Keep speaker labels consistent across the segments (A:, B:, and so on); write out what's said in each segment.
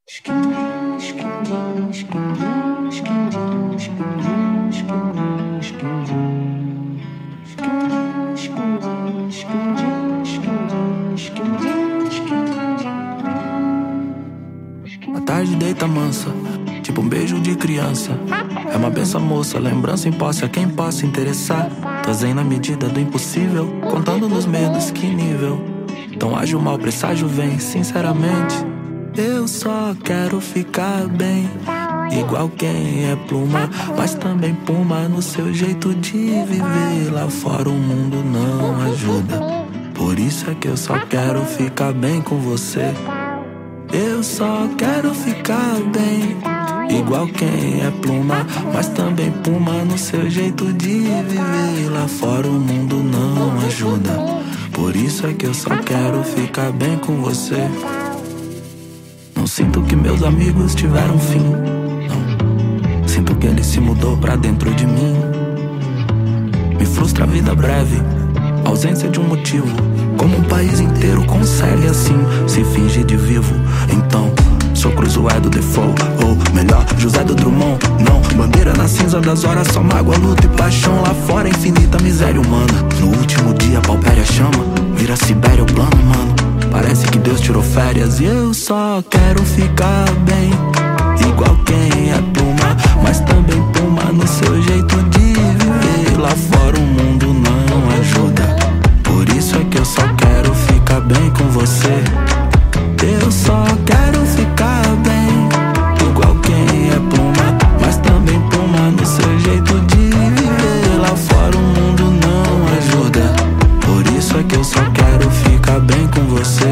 A: A tarde deita mansa, tipo um beijo de criança. É uma benção moça, lembrança em posse a quem possa interessar. Trazem na medida do impossível, contando nos medos, que nível. Tão ágil, mau presságio vem, sinceramente. Eu só quero ficar bem, igual quem é pluma, mas também puma no seu jeito de viver. Lá fora o mundo não ajuda, por isso é que eu só quero ficar bem com você. Eu só quero ficar bem, igual quem é pluma, mas também puma no seu jeito de viver. Lá fora o mundo não ajuda, por isso é que eu só quero ficar bem com você. Não sinto que meus amigos tiveram fim, não. Sinto que ele se mudou pra dentro de mim. Me frustra a vida breve, a ausência de um motivo. Como um país inteiro consegue assim se fingir de vivo. Então, sou Cruzoé do Default, ou melhor, José do Drummond. Não, bandeira na cinza das horas, só mágoa, luta e paixão. Lá fora infinita miséria humana. No último dia paupéria chama, vira Sibéria o plano, mano. Parece que Deus tirou férias e eu só quero ficar bem, igual quem é pluma, mas também puma no seu jeito de viver. Lá fora o mundo não ajuda, por isso é que eu só quero ficar bem com você. Eu só quero ficar bem, igual quem é pluma, mas também puma no seu jeito de viver. Lá fora o mundo não ajuda, por isso é que eu só quero ficar bem com você.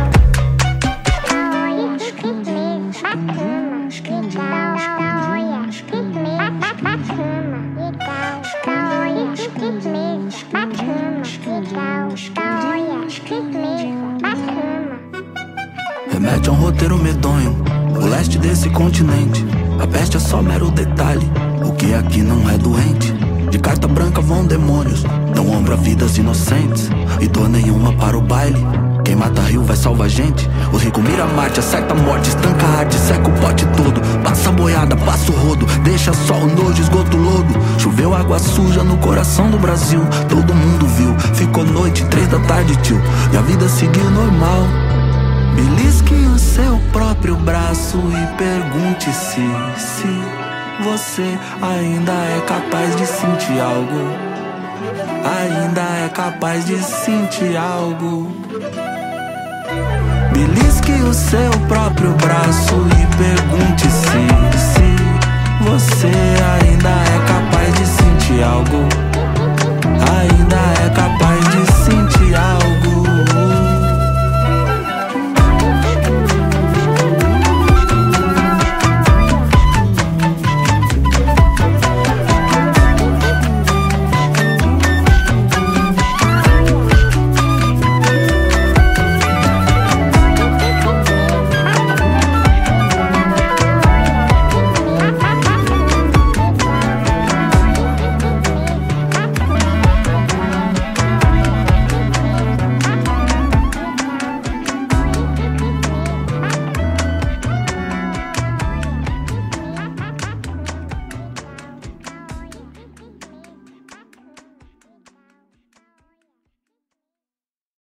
A: Remete a um roteiro medonho, o leste desse continente. A peste é só mero detalhe, o que aqui não é doente. De carta branca vão demônios, dão ombro a vidas inocentes e dor nenhuma para o baile. Quem mata rio vai salvar gente. O rico mira Marte, acerta a morte, estanca a arte, seca o pote todo. Passa a boiada, passa o rodo, deixa só o nojo, esgoto o lodo. Choveu água suja no coração do Brasil, todo mundo viu. Ficou noite, 3 da tarde, tio, e a vida seguiu normal. Belisque o seu próprio braço e pergunte se você ainda é capaz de sentir algo. Ainda é capaz de sentir algo. Belisque o seu próprio braço e pergunte se você